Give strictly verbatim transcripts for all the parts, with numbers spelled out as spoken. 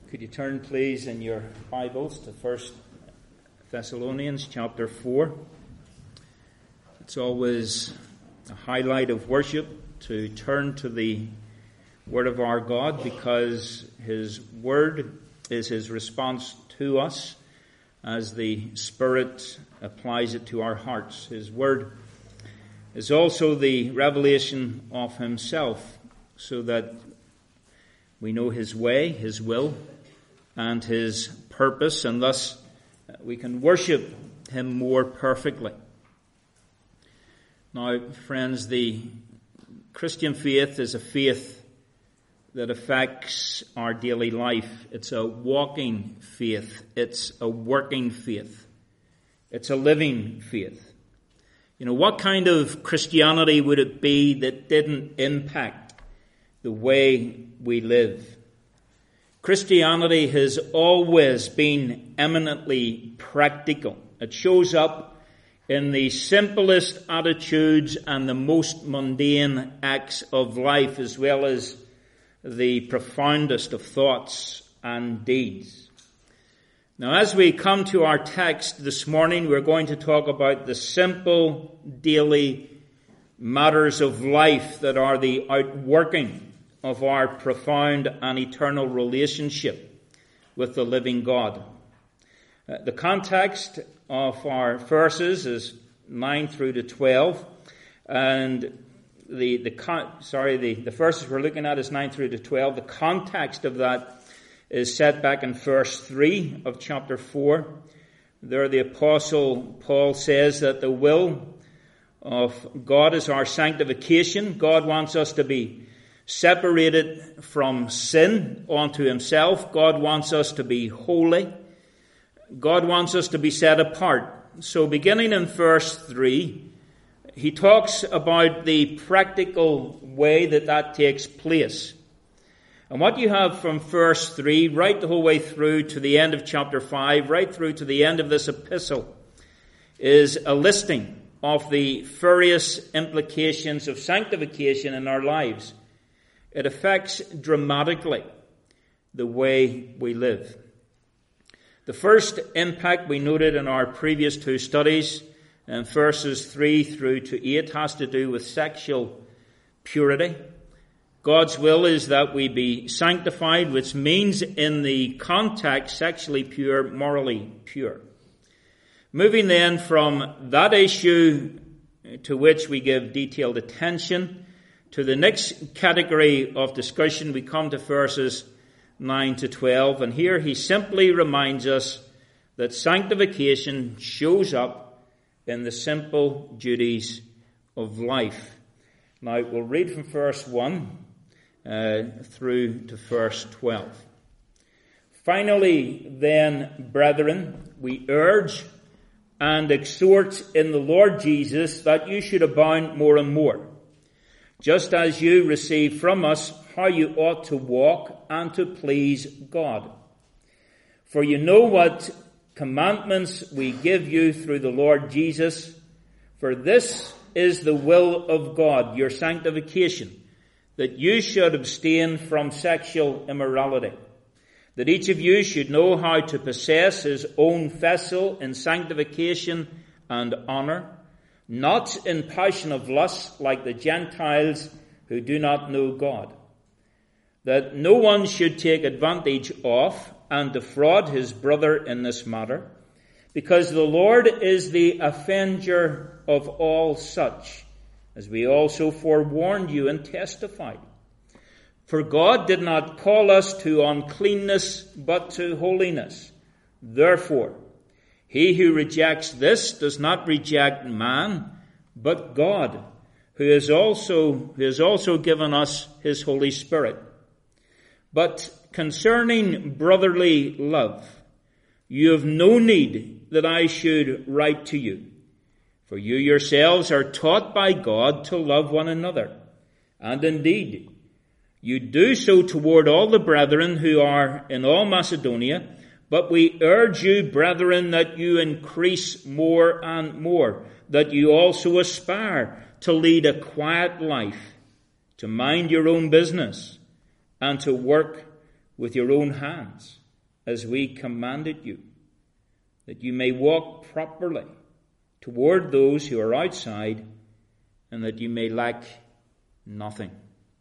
Could you turn, please, in your Bibles to First Thessalonians chapter four. It's always a highlight of worship to turn to the Word of our God, because His Word is His response to us as the Spirit applies it to our hearts. His Word is also the revelation of Himself, so that we know His way, His will, and His purpose, and thus we can worship Him more perfectly. Now, friends, the Christian faith is a faith that affects our daily life. It's a walking faith. It's a working faith. It's a living faith. You know, what kind of Christianity would it be that didn't impact the way we live? Christianity has always been eminently practical. It shows up in the simplest attitudes and the most mundane acts of life, as well as the profoundest of thoughts and deeds. Now, as we come to our text this morning, we're going to talk about the simple daily matters of life that are the outworking of our profound and eternal relationship with the living God. Uh, the context of our verses is nine through to twelve, and the the con- sorry the, the verses we're looking at is nine through to twelve. The context of that is set back in verse three of chapter four. There, the Apostle Paul says that the will of God is our sanctification. God wants us to be separated from sin unto Himself. God wants us to be holy. God wants us to be set apart. So beginning in verse three, he talks about the practical way that that takes place. And what you have from verse three right the whole way through to the end of chapter five, right through to the end of this epistle, is a listing of the various implications of sanctification in our lives. It affects dramatically the way we live. The first impact we noted in our previous two studies, in verses three through to eight, has to do with sexual purity. God's will is that we be sanctified, which means in the context sexually pure, morally pure. Moving then from that issue to which we give detailed attention to the next category of discussion, we come to verses nine to twelve, and here he simply reminds us that sanctification shows up in the simple duties of life. Now, we'll read from verse one uh, through to verse twelve. Finally, then, brethren, we urge and exhort in the Lord Jesus that you should abound more and more, just as you receive from us how you ought to walk and to please God. For you know what commandments we give you through the Lord Jesus. For this is the will of God, your sanctification, that you should abstain from sexual immorality, that each of you should know how to possess his own vessel in sanctification and honor, not in passion of lust like the Gentiles who do not know God, that no one should take advantage of and defraud his brother in this matter, because the Lord is the avenger of all such, as we also forewarned you and testified. For God did not call us to uncleanness, but to holiness. Therefore, he who rejects this does not reject man, but God, who has also, who has also given us his Holy Spirit. But concerning brotherly love, you have no need that I should write to you, for you yourselves are taught by God to love one another. And indeed, you do so toward all the brethren who are in all Macedonia. But we urge you, brethren, that you increase more and more, that you also aspire to lead a quiet life, to mind your own business, and to work with your own hands, as we commanded you, that you may walk properly toward those who are outside, and that you may lack nothing.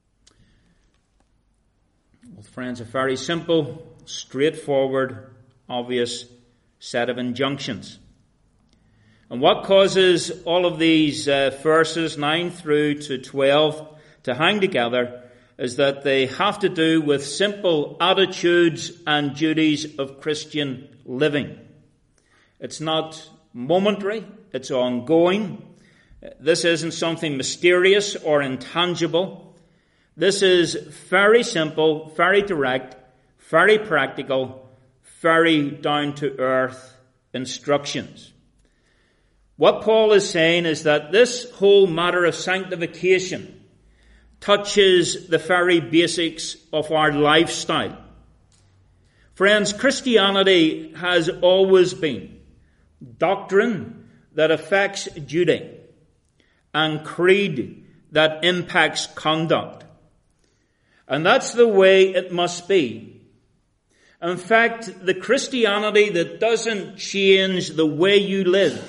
Well, friends, a very simple, straightforward, obvious set of injunctions. And what causes all of these uh, verses, nine through to twelve, to hang together is that they have to do with simple attitudes and duties of Christian living. It's not momentary, it's ongoing. This isn't something mysterious or intangible. This is very simple, very direct, very practical, very down-to-earth instructions. What Paul is saying is that this whole matter of sanctification touches the very basics of our lifestyle. Friends, Christianity has always been doctrine that affects duty and creed that impacts conduct. And that's the way it must be. In fact, the Christianity that doesn't change the way you live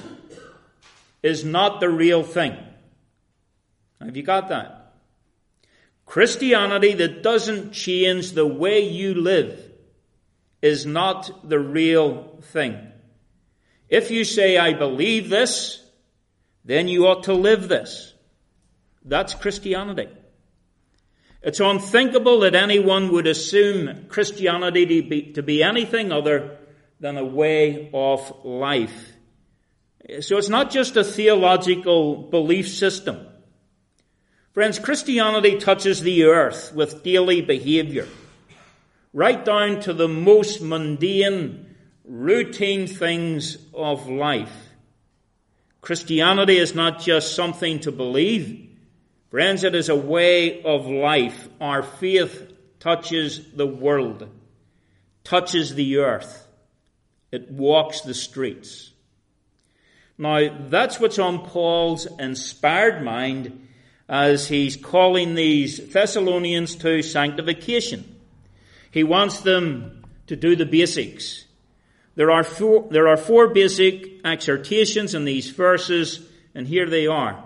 is not the real thing. Have you got that? Christianity that doesn't change the way you live is not the real thing. If you say, I believe this, then you ought to live this. That's Christianity. It's unthinkable that anyone would assume Christianity to be, to be anything other than a way of life. So it's not just a theological belief system. Friends, Christianity touches the earth with daily behavior, right down to the most mundane, routine things of life. Christianity is not just something to believe. Friends, it is a way of life. Our faith touches the world, touches the earth. It walks the streets. Now, that's what's on Paul's inspired mind as he's calling these Thessalonians to sanctification. He wants them to do the basics. There are four, there are four basic exhortations in these verses, and here they are.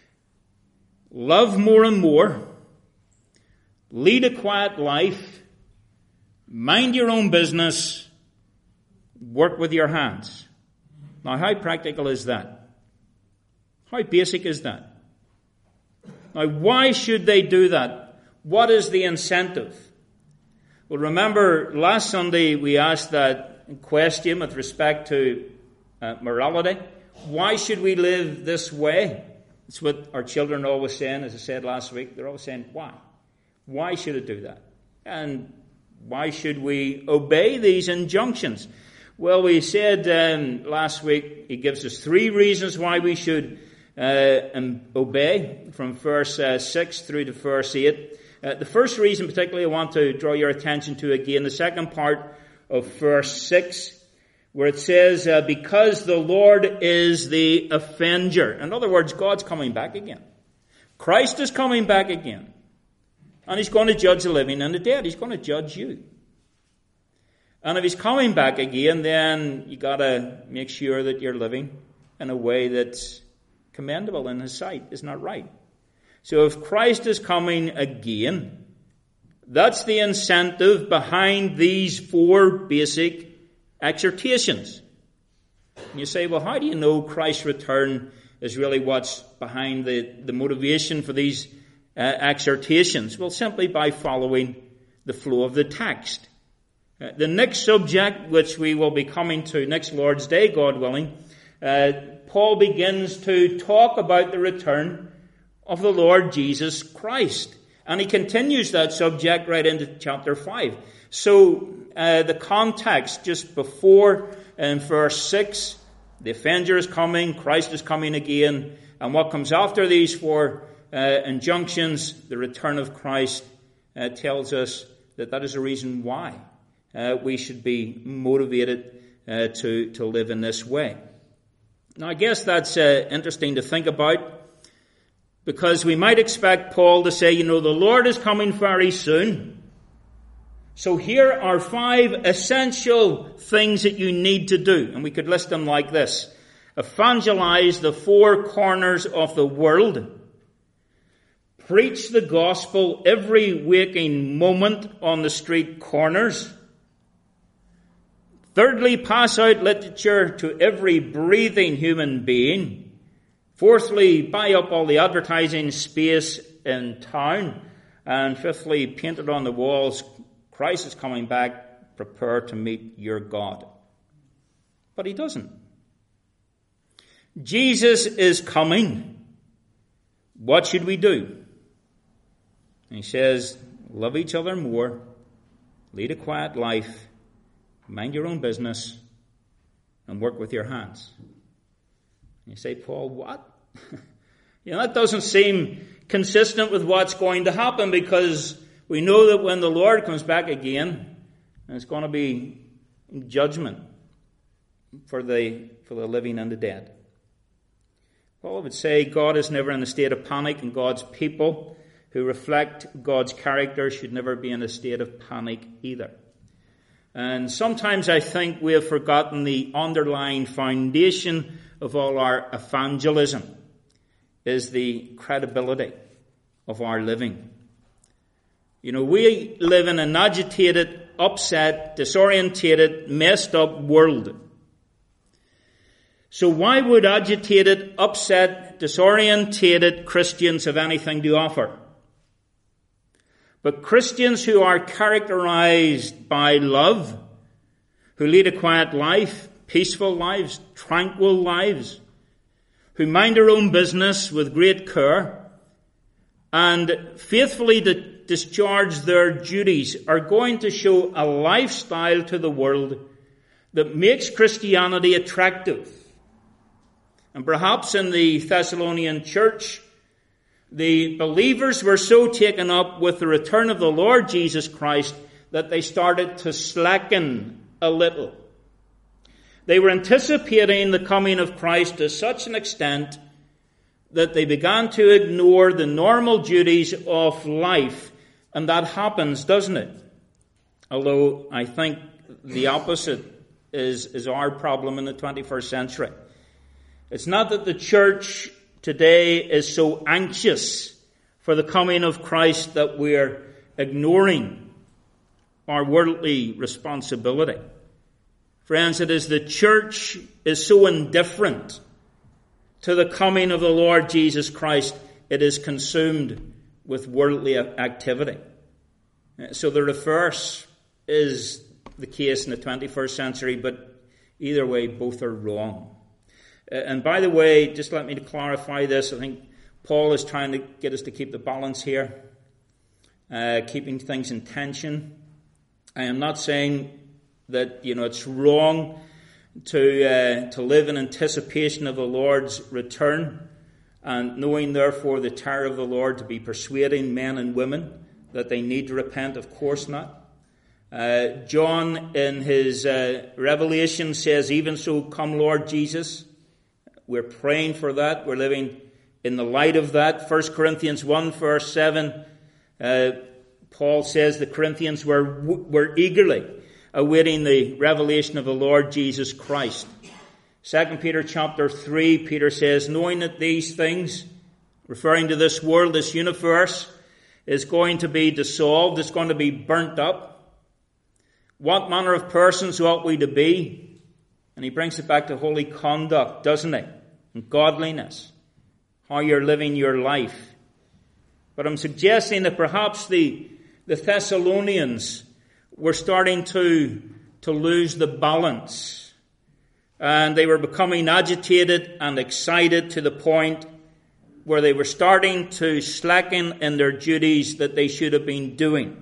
Love more and more. Lead a quiet life. Mind your own business. Work with your hands. Now, how practical is that? How basic is that? Now, why should they do that? What is the incentive? Well, remember, last Sunday we asked that question with respect to uh, morality. Why should we live this way? It's what our children are always saying, as I said last week. They're always saying, why? Why should it do that? And why should we obey these injunctions? Well, we said um, last week, he gives us three reasons why we should uh, obey, from verse uh, six through to verse eight. Uh, the first reason particularly I want to draw your attention to again, the second part of verse six, where it says, uh, because the Lord is the avenger. In other words, God's coming back again. Christ is coming back again. And he's going to judge the living and the dead. He's going to judge you. And if he's coming back again, then you got to make sure that you're living in a way that's commendable in his sight. Isn't that right? So if Christ is coming again, that's the incentive behind these four basic exhortations. And you say, well, how do you know Christ's return is really what's behind the, the motivation for these uh, exhortations? Well, simply by following the flow of the text. Uh, the next subject, which we will be coming to next Lord's Day, God willing, uh, Paul begins to talk about the return of the Lord Jesus Christ. And he continues that subject right into chapter five. So uh, the context just before in verse six, the avenger is coming, Christ is coming again. And what comes after these four uh, injunctions, the return of Christ, uh, tells us that that is a reason why uh, we should be motivated uh, to, to live in this way. Now, I guess that's uh, interesting to think about, because we might expect Paul to say, you know, the Lord is coming very soon. So here are five essential things that you need to do. And we could list them like this. Evangelize the four corners of the world. Preach the gospel every waking moment on the street corners. Thirdly, pass out literature to every breathing human being. Fourthly, buy up all the advertising space in town. And fifthly, paint it on the walls. Christ is coming back. Prepare to meet your God. But he doesn't. Jesus is coming. What should we do? He says, love each other more. Lead a quiet life. Mind your own business. And work with your hands. You say, Paul, what? You know, that doesn't seem consistent with what's going to happen, because we know that when the Lord comes back again, it's going to be judgment for the, for the living and the dead. Paul would say God is never in a state of panic, and God's people who reflect God's character should never be in a state of panic either. And sometimes I think we have forgotten the underlying foundation of all our evangelism is the credibility of our living. You know, we live in an agitated, upset, disorientated, messed up world. So why would agitated, upset, disorientated Christians have anything to offer? But Christians who are characterized by love, who lead a quiet life, peaceful lives, tranquil lives, who mind their own business with great care, and faithfully to discharge their duties, are going to show a lifestyle to the world that makes Christianity attractive. And perhaps in the Thessalonian church, the believers were so taken up with the return of the Lord Jesus Christ that they started to slacken a little. They were anticipating the coming of Christ to such an extent that they began to ignore the normal duties of life. And that happens, doesn't it? Although I think the opposite is, is our problem in the twenty-first century. It's not that the church today is so anxious for the coming of Christ that we're ignoring our worldly responsibility. Friends, it is the church is so indifferent to the coming of the Lord Jesus Christ, it is consumed with worldly activity. So the reverse is the case in the twenty-first century, but either way, both are wrong. And by the way, just let me to clarify this. I think Paul is trying to get us to keep the balance here, uh, keeping things in tension. I am not saying that, you know, it's wrong to uh, to live in anticipation of the Lord's return, and knowing therefore the terror of the Lord, to be persuading men and women that they need to repent. Of course not. Uh, John in his uh, Revelation says, even so come Lord Jesus. We're praying for that. We're living in the light of that. First Corinthians one verse seven, uh, Paul says the Corinthians were, were eagerly awaiting the revelation of the Lord Jesus Christ. Second Peter chapter three, Peter says, knowing that these things, referring to this world, this universe, is going to be dissolved, it's going to be burnt up. What manner of persons ought we to be? And he brings it back to holy conduct, doesn't he? And godliness. How you're living your life. But I'm suggesting that perhaps the, the Thessalonians were starting to, to lose the balance. And they were becoming agitated and excited to the point where they were starting to slacken in their duties that they should have been doing.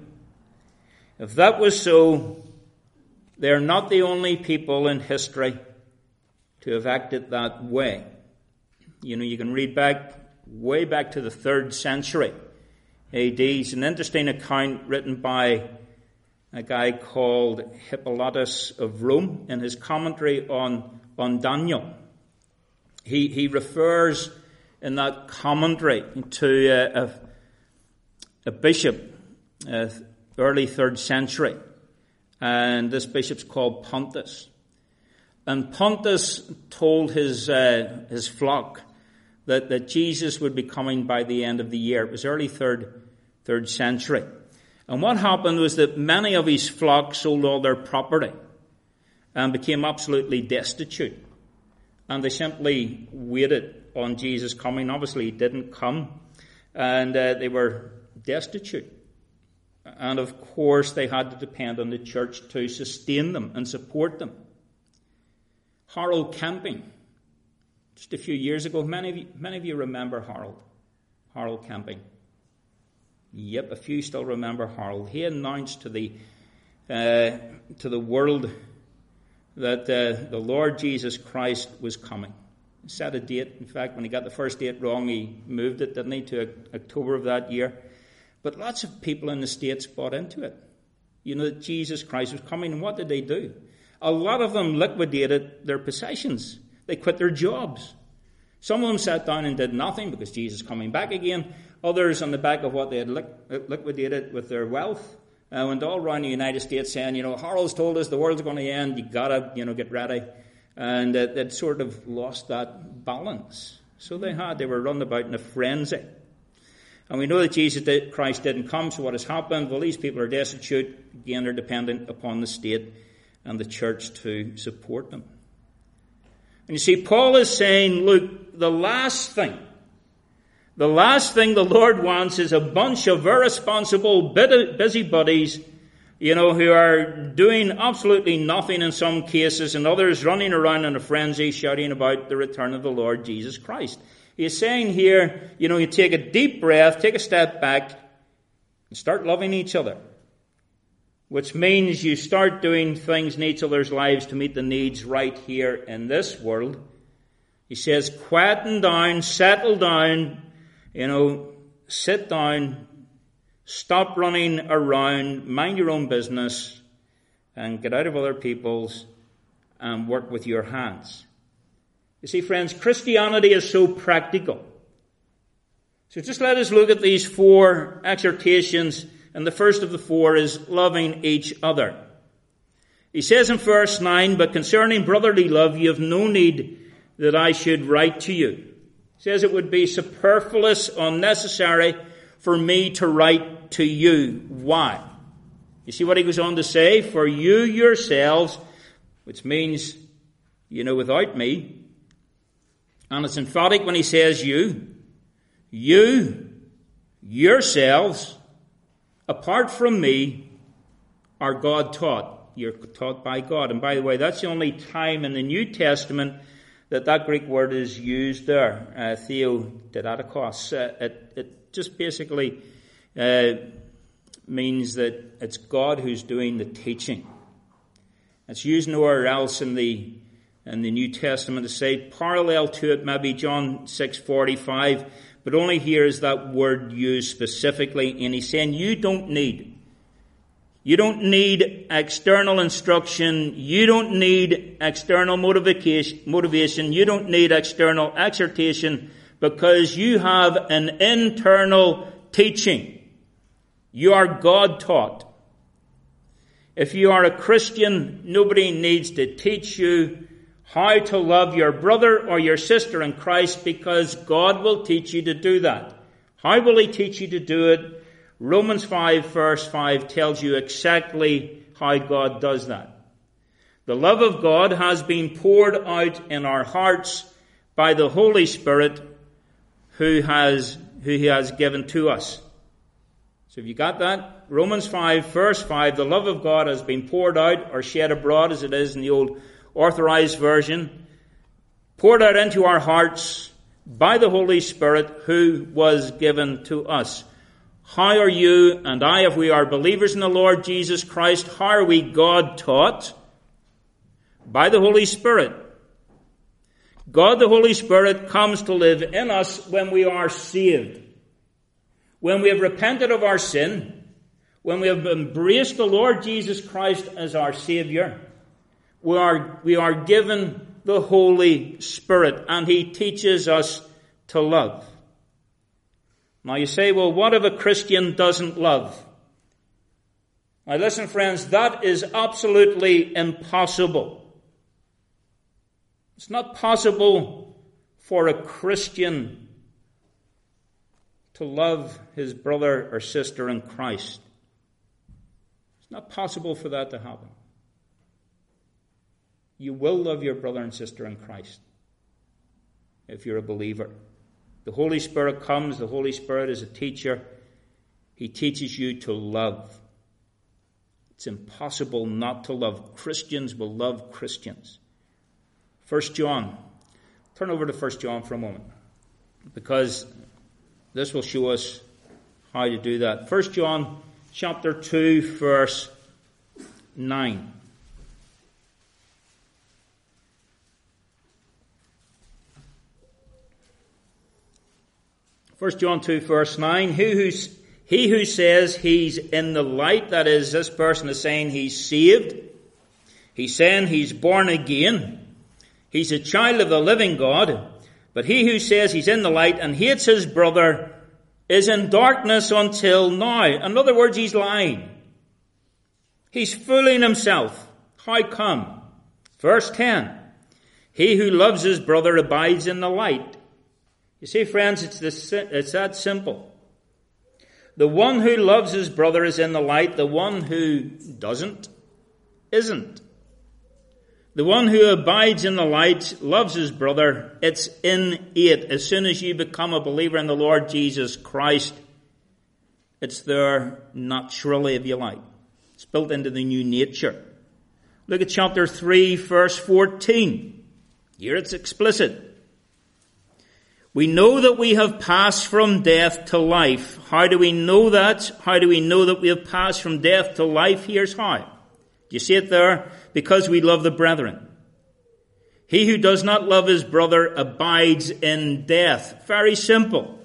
If that was so, they're not the only people in history to have acted that way. You know, you can read back, way back to the third century A D. It's an interesting account written by a guy called Hippolytus of Rome in his commentary on, on Daniel. He, he refers in that commentary to uh, a, a bishop, uh, early third century, And this bishop's called Pontus. And Pontus told his uh, his flock that, that Jesus would be coming by the end of the year. It was early third, third century. And what happened was that many of his flock sold all their property and became absolutely destitute. And they simply waited on Jesus coming. Obviously, he didn't come. And uh, they were destitute. And of course, they had to depend on the church to sustain them and support them. Harold Camping, just a few years ago, many of you, many of you remember Harold. Harold Camping. Yep, a few still remember Harold. He announced to the uh, to the world that uh, the Lord Jesus Christ was coming. He set a date. In fact, when he got the first date wrong, he moved it, didn't he, to October of that year. But lots of people in the States bought into it. You know that Jesus Christ was coming, and what did they do? A lot of them liquidated their possessions. They quit their jobs. Some of them sat down and did nothing because Jesus is coming back again. Others, on the back of what they had liquidated with their wealth, uh, went all around the United States saying, you know, Harold's told us the world's going to end. You gotta, you know, get ready. And uh, they'd sort of lost that balance. So they had, they were run about in a frenzy. And we know that Jesus did, Christ didn't come. So what has happened? Well, these people are destitute. Again, they're dependent upon the state and the church to support them. And you see, Paul is saying, look, the last thing, the last thing the Lord wants is a bunch of irresponsible busybodies, you know, who are doing absolutely nothing in some cases, and others running around in a frenzy shouting about the return of the Lord Jesus Christ. He's saying here, you know, you take a deep breath, take a step back, and start loving each other. Which means you start doing things in each other's lives to meet the needs right here in this world. He says, quieten down, settle down, you know, sit down, stop running around, mind your own business, and get out of other people's and work with your hands. You see, friends, Christianity is so practical. So just let us look at these four exhortations. And the first of the four is loving each other. He says in verse nine, but concerning brotherly love, you have no need that I should write to you. He says it would be superfluous, unnecessary for me to write to you. Why? You see what he goes on to say? For you yourselves, which means, you know, without me. And it's emphatic when he says you. You yourselves, apart from me, are God taught. You're taught by God. And by the way, that's the only time in the New Testament that that Greek word is used there, uh, theodidatikos. Uh, it, it just basically uh, means that it's God who's doing the teaching. It's used nowhere else in the in the New Testament to say parallel to it, maybe John six forty-five. But only here is that word used specifically, and he's saying you don't need, you don't need external instruction, you don't need external motivation, motivation, you don't need external exhortation, because you have an internal teaching. You are God taught. If you are a Christian, nobody needs to teach you how to love your brother or your sister in Christ, because God will teach you to do that. How will he teach you to do it? Romans five verse five tells you exactly how God does that. The love of God has been poured out in our hearts by the Holy Spirit who has, who he has given to us. So have you got that? Romans five verse five, the love of God has been poured out or shed abroad as it is in the old Authorized Version, poured out into our hearts by the Holy Spirit who was given to us. How are you and I, if we are believers in the Lord Jesus Christ, how are we God taught? By the Holy Spirit. God the Holy Spirit comes to live in us when we are saved. When we have repented of our sin, when we have embraced the Lord Jesus Christ as our Savior, We are, we are given the Holy Spirit, and he teaches us to love. Now you say, well, what if a Christian doesn't love? Now listen, friends, that is absolutely impossible. It's not possible for a Christian to love his brother or sister in Christ. It's not possible for that to happen. You will love your brother and sister in Christ if you're a believer. The Holy Spirit comes. The Holy Spirit is a teacher. He teaches you to love. It's impossible not to love. Christians will love Christians. First John. Turn over to First John for a moment, because this will show us how to do that. First John chapter two, verse nine. First John two, verse nine. He who, he who says he's in the light, that is, this person is saying he's saved. He's saying he's born again. He's a child of the living God. But he who says he's in the light and hates his brother is in darkness until now. In other words, he's lying. He's fooling himself. How come? Verse ten. He who loves his brother abides in the light. You see, friends, it's, this, it's that simple. The one who loves his brother is in the light. The one who doesn't, isn't. The one who abides in the light loves his brother. It's innate. As soon as you become a believer in the Lord Jesus Christ, it's there naturally, if you like. It's built into the new nature. Look at chapter three, verse fourteen. Here it's explicit. We know that we have passed from death to life. How do we know that? How do we know that we have passed from death to life? Here's how. Do you see it there? Because we love the brethren. He who does not love his brother abides in death. Very simple.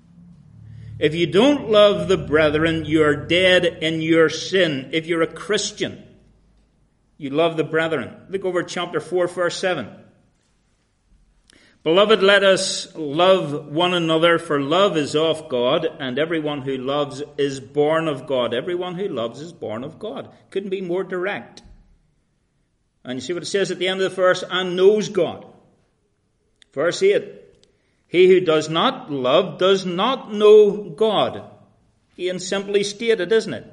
If you don't love the brethren, you're dead in your sin. If you're a Christian, you love the brethren. Look over chapter four, verse seven. Beloved, let us love one another, for love is of God, and everyone who loves is born of God. Everyone who loves is born of God. Couldn't be more direct. And you see what it says at the end of the verse, and knows God. Verse eight. He who does not love does not know God. Again, simply stated, isn't it?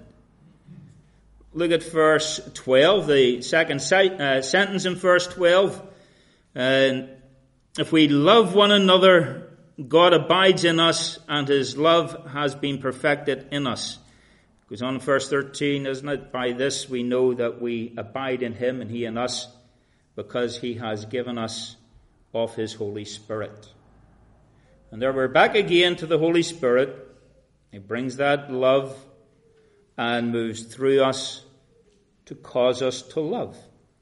Look at verse twelve, the second uh, sentence in verse twelve. And uh, If we love one another, God abides in us, and his love has been perfected in us. It goes on in verse thirteen, isn't it? By this we know that we abide in him and he in us, because he has given us of his Holy Spirit. And there we're back again to the Holy Spirit. He brings that love and moves through us to cause us to love.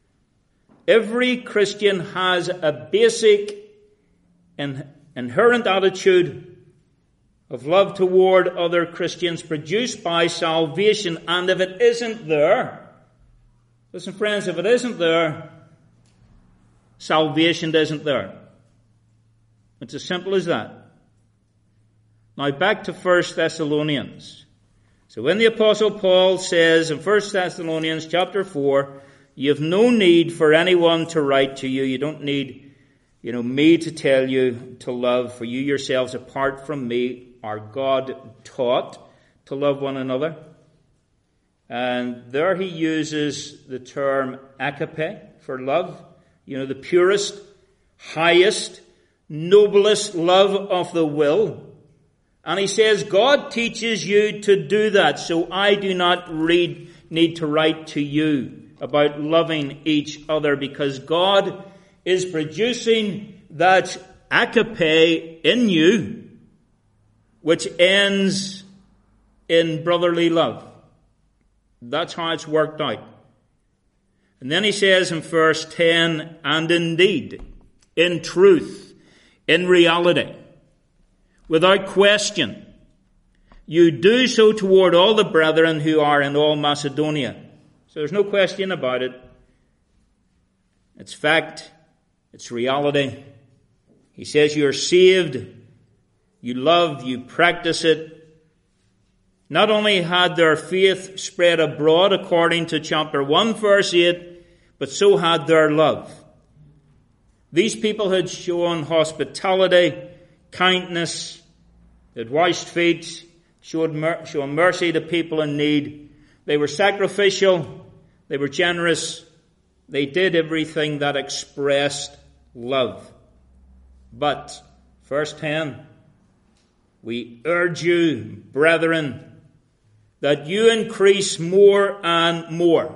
Every Christian has a basic and inherent attitude of love toward other Christians produced by salvation. And if it isn't there, listen friends, if it isn't there, salvation isn't there. It's as simple as that. Now back to First Thessalonians. So when the Apostle Paul says in First Thessalonians chapter four, you have no need for anyone to write to you. You don't need, you know, me to tell you to love, for you yourselves apart from me are God taught to love one another. And there he uses the term agape for love. You know, the purest, highest, noblest love of the will. And he says, God teaches you to do that, so I do not read, need to write to you about loving each other, because God is producing that agape in you, which ends in brotherly love. That's how it's worked out. And then he says in verse ten, and indeed, in truth, in reality, without question, you do so toward all the brethren who are in all Macedonia. So there's no question about it. It's fact. It's reality. He says you're saved. You love. You practice it. Not only had their faith spread abroad according to chapter one, verse eight, but so had their love. These people had shown hospitality, kindness, they had washed feet, showed mer- shown mercy to people in need. They were sacrificial, they were generous, they did everything that expressed love. But, verse ten, we urge you, brethren, that you increase more and more.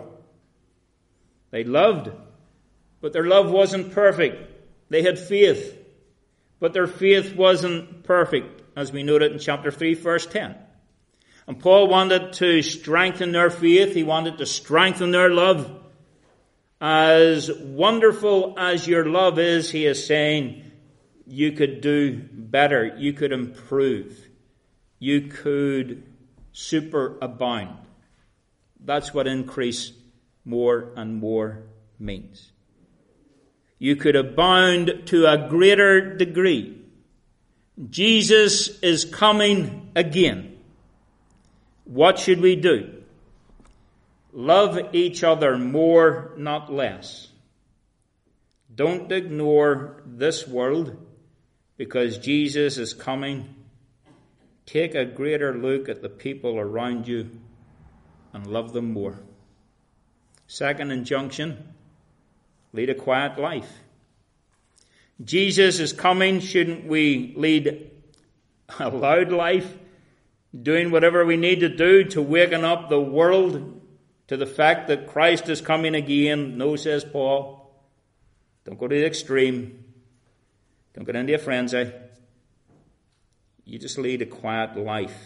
They loved, but their love wasn't perfect. They had faith, but their faith wasn't perfect, as we noted in chapter three, verse ten. And Paul wanted to strengthen their faith. He wanted to strengthen their love. As wonderful as your love is, he is saying, you could do better. You could improve. You could superabound. That's what increase more and more means. You could abound to a greater degree. Jesus is coming again. What should we do? Love each other more, not less. Don't ignore this world because Jesus is coming. Take a greater look at the people around you and love them more. Second injunction, lead a quiet life. Jesus is coming. Shouldn't we lead a loud life, doing whatever we need to do to waken up the world to the fact that Christ is coming again? No, says Paul. Don't go to the extreme. Don't get into a frenzy. You just lead a quiet life.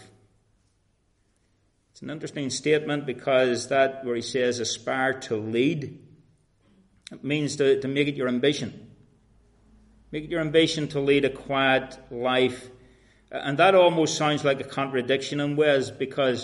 It's an interesting statement because that where he says aspire to lead, it means to, to make it your ambition. Make it your ambition to lead a quiet life. And that almost sounds like a contradiction in ways, because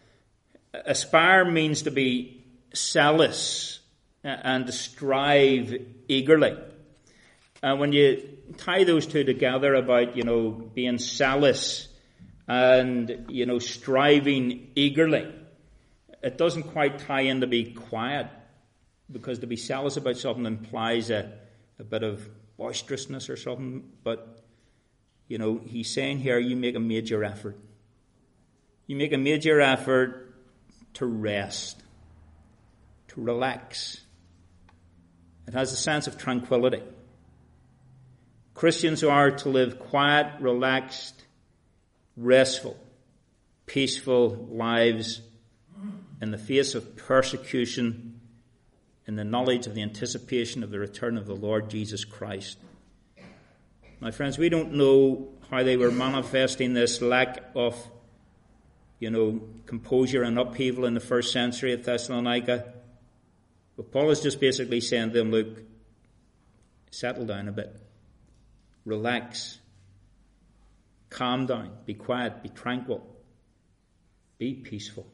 aspire means to be zealous and to strive eagerly. And when you tie those two together about, you know, being zealous and, you know, striving eagerly, it doesn't quite tie in to be quiet, because to be zealous about something implies a, a bit of boisterousness or something. But, you know, he's saying here, you make a major effort. You make a major effort to rest, to relax. It has a sense of tranquility. Christians are to live quiet, relaxed, restful, peaceful lives in the face of persecution, in the knowledge of the anticipation of the return of the Lord Jesus Christ. My friends, we don't know how they were manifesting this lack of, you know, composure and upheaval in the first century of Thessalonica. But Paul is just basically saying to them, look, settle down a bit. Relax. Calm down. Be quiet. Be tranquil. Be peaceful.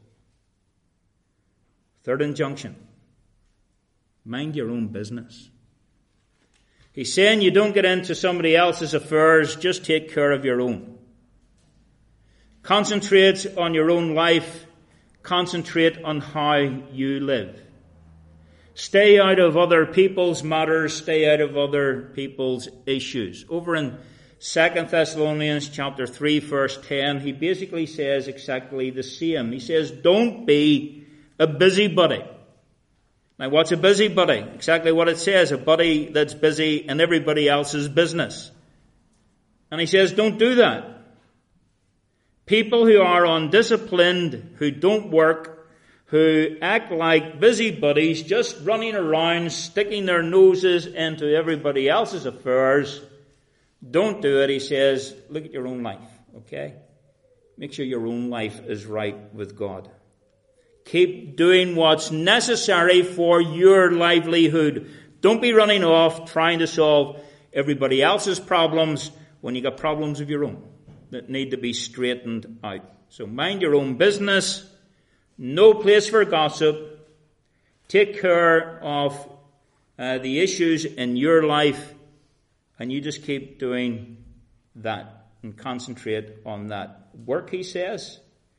Third injunction. Mind your own business. He's saying you don't get into somebody else's affairs. Just take care of your own. Concentrate on your own life. Concentrate on how you live. Stay out of other people's matters. Stay out of other people's issues. Over in Second Thessalonians chapter three, verse ten, he basically says exactly the same. He says, don't be a busybody. Now, what's a busybody? Exactly what it says, a buddy that's busy in everybody else's business. And he says, don't do that. People who are undisciplined, who don't work, who act like busybodies, just running around, sticking their noses into everybody else's affairs, don't do it. He says, look at your own life, okay? Make sure your own life is right with God. Keep doing what's necessary for your livelihood. Don't be running off trying to solve everybody else's problems when you got problems of your own that need to be straightened out. So mind your own business. No place for gossip. Take care of uh, the issues in your life, and you just keep doing that and concentrate on that. Work, he says.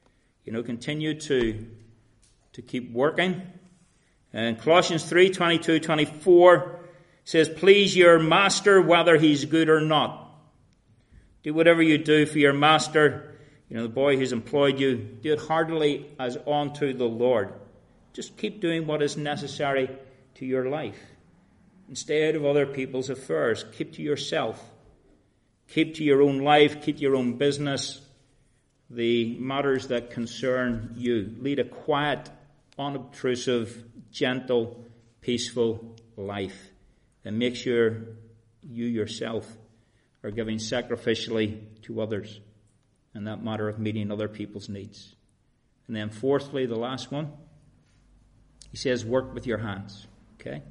You know, continue to, to keep working. And Colossians three, twenty-two, twenty-four says, please your master whether he's good or not. Do whatever you do for your master, you know, the boy who's employed you, do it heartily as unto the Lord. Just keep doing what is necessary to your life. And stay out of other people's affairs. Keep to yourself. Keep to your own life. Keep to your own business. The matters that concern you. Lead a quiet, unobtrusive, gentle, peaceful life. And make sure you yourself are giving sacrificially to others. And that matter of meeting other people's needs. And then fourthly, the last one. He says, work with your hands. Okay?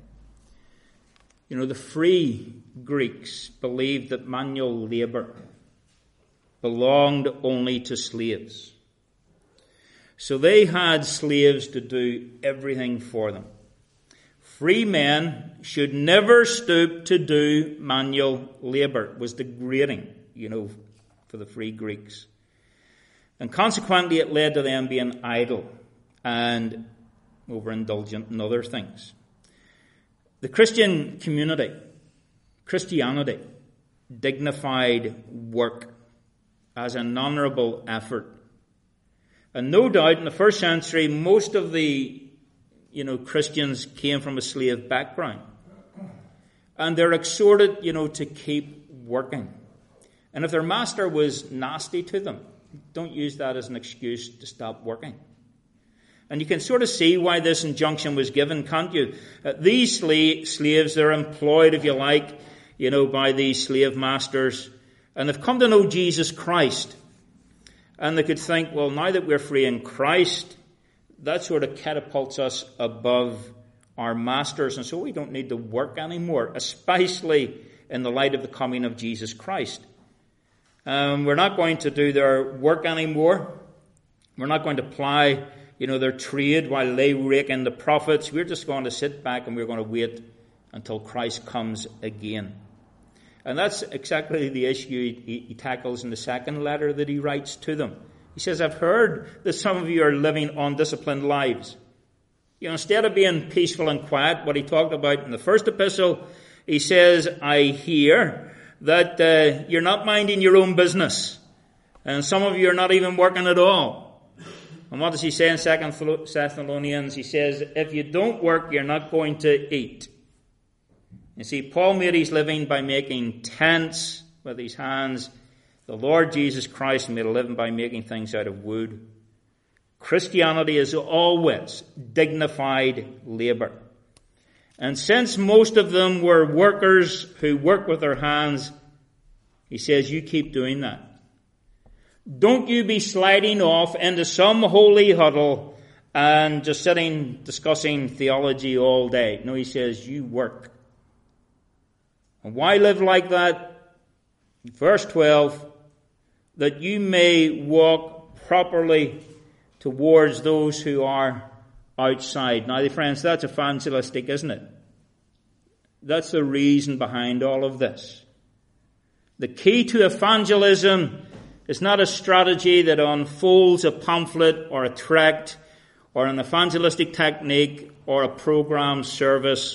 You know, the free Greeks believed that manual labor belonged only to slaves. So they had slaves to do everything for them. Free men should never stoop to do manual labor. It was degrading, you know, for the free Greeks. And consequently, it led to them being idle and overindulgent in other things. The Christian community, Christianity, dignified work as an honourable effort. And no doubt in the first century, most of the, you know, Christians came from a slave background. And they're exhorted, you know, to keep working. And if their master was nasty to them, don't use that as an excuse to stop working. And you can sort of see why this injunction was given, can't you? Uh, these sla- slaves, they're employed, if you like, you know, by these slave masters. And they've come to know Jesus Christ. And they could think, well, now that we're free in Christ, that sort of catapults us above our masters. And so we don't need to work anymore, especially in the light of the coming of Jesus Christ. Um, we're not going to do their work anymore. We're not going to ply, you know, their trade while they rake in the profits. We're just going to sit back and we're going to wait until Christ comes again. And that's exactly the issue he, he tackles in the second letter that he writes to them. He says, I've heard that some of you are living undisciplined lives. You know, instead of being peaceful and quiet, what he talked about in the first epistle, he says, I hear that uh, you're not minding your own business. And some of you are not even working at all. And what does he say in Second Thessalonians? He says, if you don't work, you're not going to eat. You see, Paul made his living by making tents with his hands. The Lord Jesus Christ made a living by making things out of wood. Christianity is always dignified labor. And since most of them were workers who work with their hands, he says, you keep doing that. Don't you be sliding off into some holy huddle and just sitting discussing theology all day. No, he says, you work. And why live like that? Verse twelve, that you may walk properly towards those who are outside. Now, friends, that's evangelistic, isn't it? That's the reason behind all of this. The key to evangelism is not a strategy that unfolds a pamphlet or a tract or an evangelistic technique or a program service.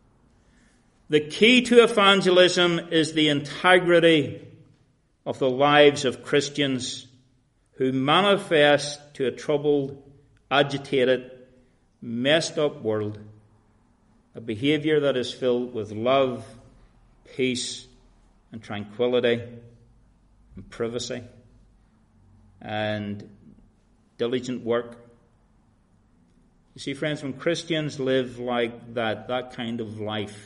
The key to evangelism is the integrity of the lives of Christians who manifest to a troubled, agitated, messed up world a behavior that is filled with love, peace, and tranquility, and privacy, and diligent work. You see, friends, when Christians live like that, that kind of life,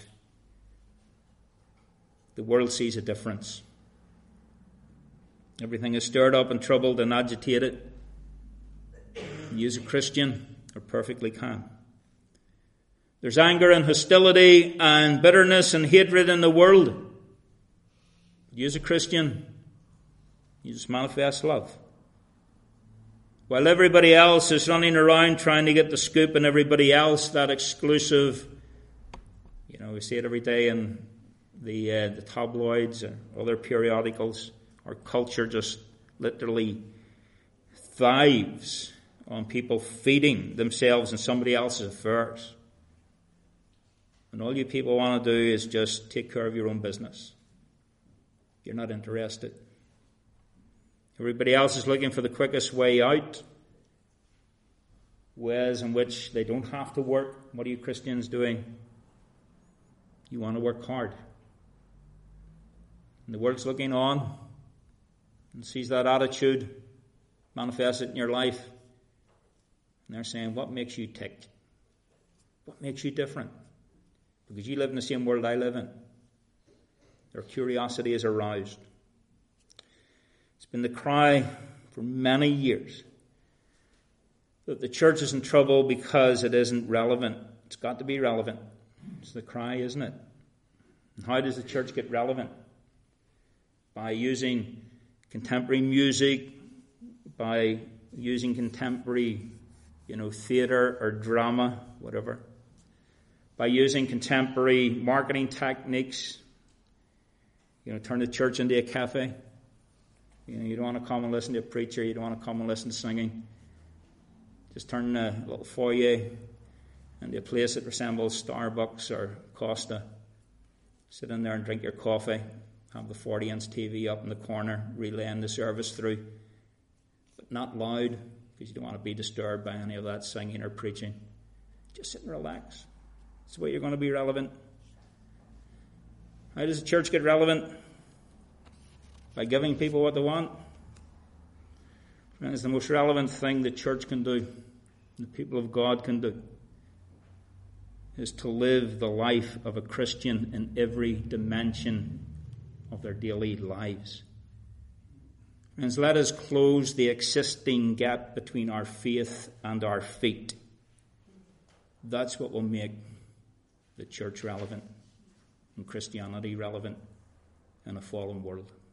the world sees a difference. Everything is stirred up and troubled and agitated. You as a Christian are perfectly calm. There's anger and hostility and bitterness and hatred in the world. You as a Christian, you just manifest love. While everybody else is running around trying to get the scoop and everybody else, that exclusive, you know, we see it every day in the, uh, the tabloids or other periodicals. Our culture just literally thrives on people feeding themselves in somebody else's affairs. And all you people want to do is just take care of your own business. You're not interested. Everybody else is looking for the quickest way out, ways in which they don't have to work. What are you Christians doing? You want to work hard. And the world's looking on and sees that attitude manifested in your life. And they're saying, what makes you tick? What makes you different? Because you live in the same world I live in. Their curiosity is aroused. It's been the cry for many years that the church is in trouble because it isn't relevant. It's got to be relevant. It's the cry, isn't it? And how does the church get relevant? By using contemporary music, by using contemporary, you know, theatre or drama, whatever. By using contemporary marketing techniques. You know, turn the church into a cafe. You know, you don't want to come and listen to a preacher. You don't want to come and listen to singing. Just turn the little foyer into a place that resembles Starbucks or Costa. Sit in there and drink your coffee. Have the forty-inch T V up in the corner, relaying the service through. But not loud, because you don't want to be disturbed by any of that singing or preaching. Just sit and relax. That's the way you're going to be relevant. How does the church get relevant? By giving people what they want. And it's the most relevant thing the church can do, the people of God can do, is to live the life of a Christian in every dimension of their daily lives. Friends, let us close the existing gap between our faith and our feet. That's what will make the church relevant and Christianity relevant in a fallen world.